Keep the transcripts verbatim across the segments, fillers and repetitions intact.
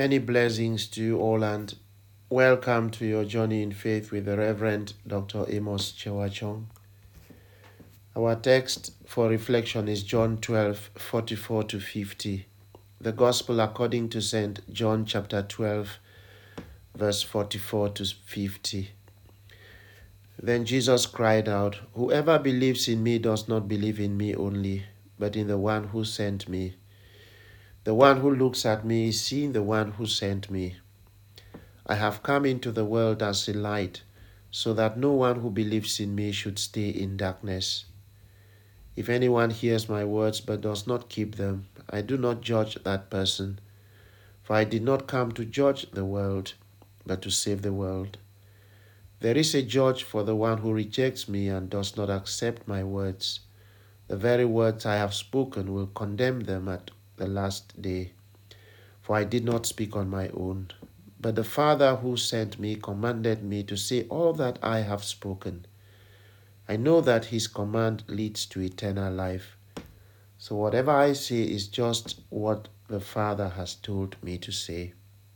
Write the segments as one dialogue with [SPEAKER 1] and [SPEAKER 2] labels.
[SPEAKER 1] Many blessings to you all, and welcome to your journey in faith with the Reverend Doctor Amos Chewachong. Our text for reflection is John twelve, forty-four to fifty. The Gospel according to Saint John chapter twelve, verse forty-four to fifty. Then Jesus cried out, "Whoever believes in me does not believe in me only, but in the one who sent me. The one who looks at me is seeing the one who sent me. I have come into the world as a light, so that no one who believes in me should stay in darkness. If anyone hears my words but does not keep them, I do not judge that person, for I did not come to judge the world, but to save the world. There is a judge for the one who rejects me and does not accept my words. The very words I have spoken will condemn them at the last day, for I did not speak on my own. But the Father who sent me commanded me to say all that I have spoken. I know that his command leads to eternal life. So whatever I say is just what the Father has told me to say."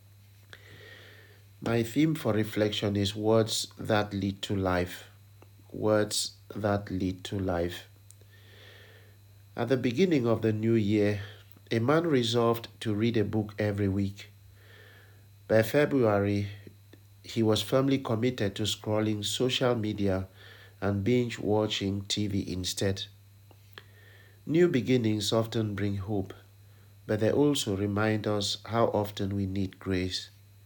[SPEAKER 1] My theme for reflection is words that lead to life. Words that lead to life. At the beginning of the new year, a man resolved to read a book every week. By February, he was firmly committed to scrolling social media and binge-watching T V instead. New beginnings often bring hope, but they also remind us how often we need grace.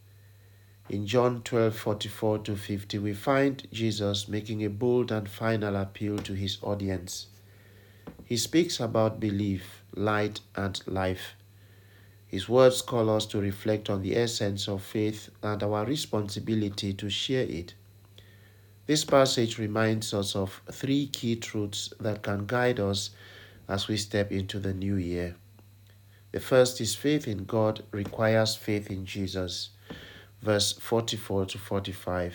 [SPEAKER 1] In John twelve, forty-four to fifty, we find Jesus making a bold and final appeal to his audience. He speaks about belief, light, and life. His words call us to reflect on the essence of faith and our responsibility to share it. This passage reminds us of three key truths that can guide us as we step into the new year. The first is faith in God requires faith in Jesus, verse forty-four to forty-five.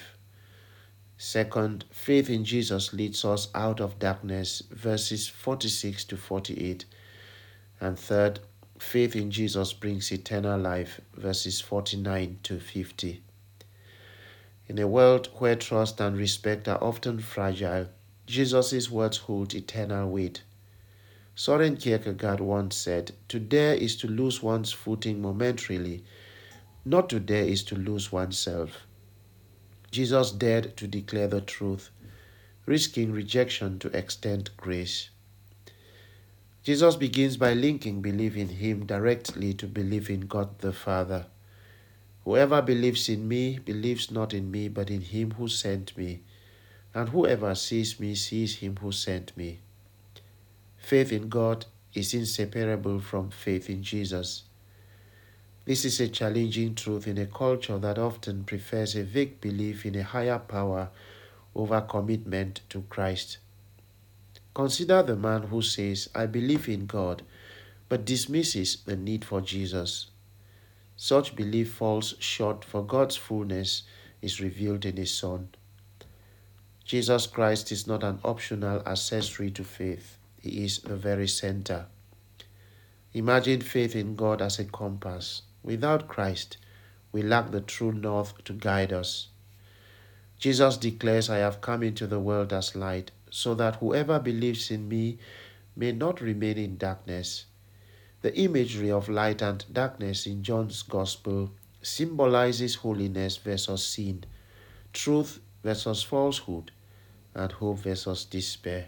[SPEAKER 1] Second, faith in Jesus leads us out of darkness, verses forty-six to forty-eight. And third, faith in Jesus brings eternal life, verses forty-nine to fifty. In a world where trust and respect are often fragile, Jesus' words hold eternal weight. Soren Kierkegaard once said, "To dare is to lose one's footing momentarily. Not to dare is to lose oneself." Jesus dared to declare the truth, risking rejection to extend grace. Jesus begins by linking belief in him directly to belief in God the Father. "Whoever believes in me believes not in me, but in him who sent me. And whoever sees me sees him who sent me." Faith in God is inseparable from faith in Jesus. This is a challenging truth in a culture that often prefers a vague belief in a higher power over commitment to Christ. Consider the man who says, "I believe in God," but dismisses the need for Jesus. Such belief falls short, for God's fullness is revealed in his Son. Jesus Christ is not an optional accessory to faith. He is the very center. Imagine faith in God as a compass. Without Christ, we lack the true north to guide us. Jesus declares, "I have come into the world as light, so that whoever believes in me may not remain in darkness." The imagery of light and darkness in John's Gospel symbolizes holiness versus sin, truth versus falsehood, and hope versus despair.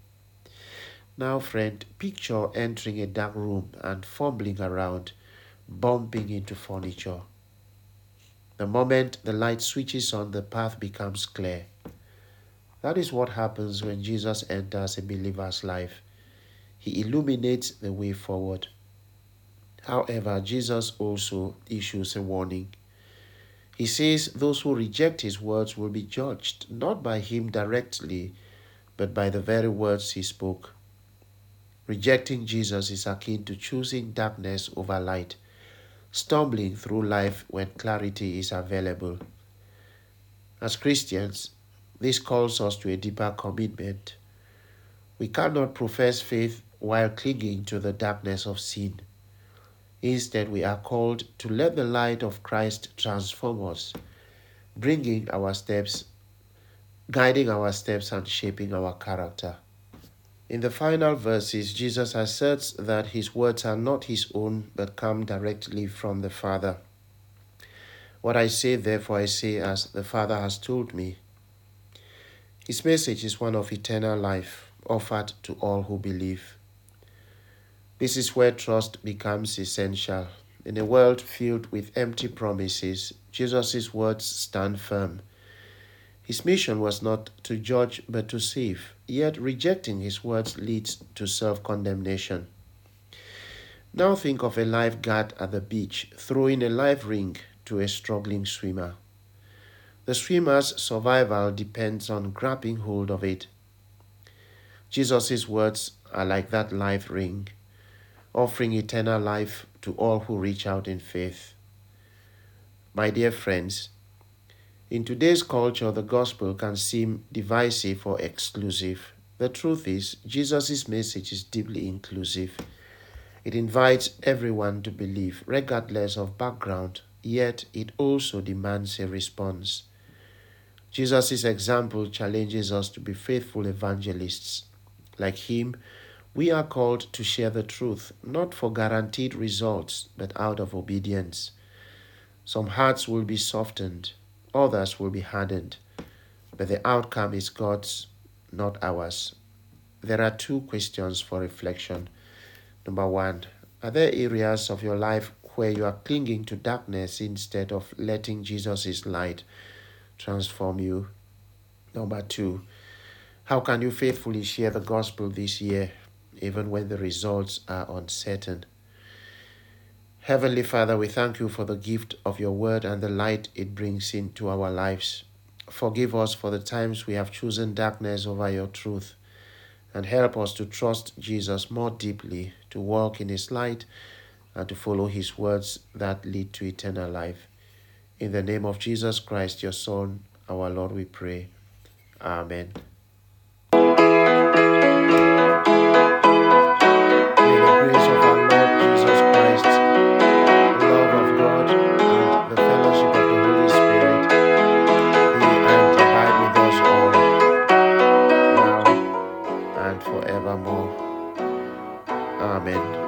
[SPEAKER 1] Now, friend, picture entering a dark room and fumbling around, bumping into furniture. The moment the light switches on, the path becomes clear. That is what happens when Jesus enters a believer's life. He illuminates the way forward. However, Jesus also issues a warning. He says those who reject his words will be judged, not by him directly, but by the very words he spoke. Rejecting Jesus is akin to choosing darkness over light, stumbling through life when clarity is available. As Christians, this calls us to a deeper commitment. We cannot profess faith while clinging to the darkness of sin. Instead, we are called to let the light of Christ transform us, bringing our steps, guiding our steps and shaping our character. In the final verses, Jesus asserts that his words are not his own, but come directly from the Father. What I say, therefore, I say as the Father has told me. His message is one of eternal life, offered to all who believe. This is where trust becomes essential. In a world filled with empty promises, Jesus' words stand firm. His mission was not to judge but to save, yet rejecting his words leads to self-condemnation. Now think of a lifeguard at the beach throwing a life ring to a struggling swimmer. The swimmer's survival depends on grabbing hold of it. Jesus' words are like that life ring, offering eternal life to all who reach out in faith. My dear friends, in today's culture, the gospel can seem divisive or exclusive. The truth is, Jesus' message is deeply inclusive. It invites everyone to believe, regardless of background, yet it also demands a response. Jesus' example challenges us to be faithful evangelists. Like him, we are called to share the truth, not for guaranteed results, but out of obedience. Some hearts will be softened, others will be hardened, but the outcome is God's, not ours. There are two questions for reflection. Number one, are there areas of your life where you are clinging to darkness instead of letting Jesus' light transform you? Number two, how can you faithfully share the gospel this year, even when the results are uncertain? Heavenly Father, we thank you for the gift of your word and the light it brings into our lives. Forgive us for the times we have chosen darkness over your truth, and help us to trust Jesus more deeply, to walk in his light, and to follow his words that lead to eternal life. In the name of Jesus Christ, your Son, our Lord, we pray. Amen. May the grace of our Lord Jesus Christ, the love of God, and the fellowship of the Holy Spirit be and abide with us all, now and forevermore. Amen.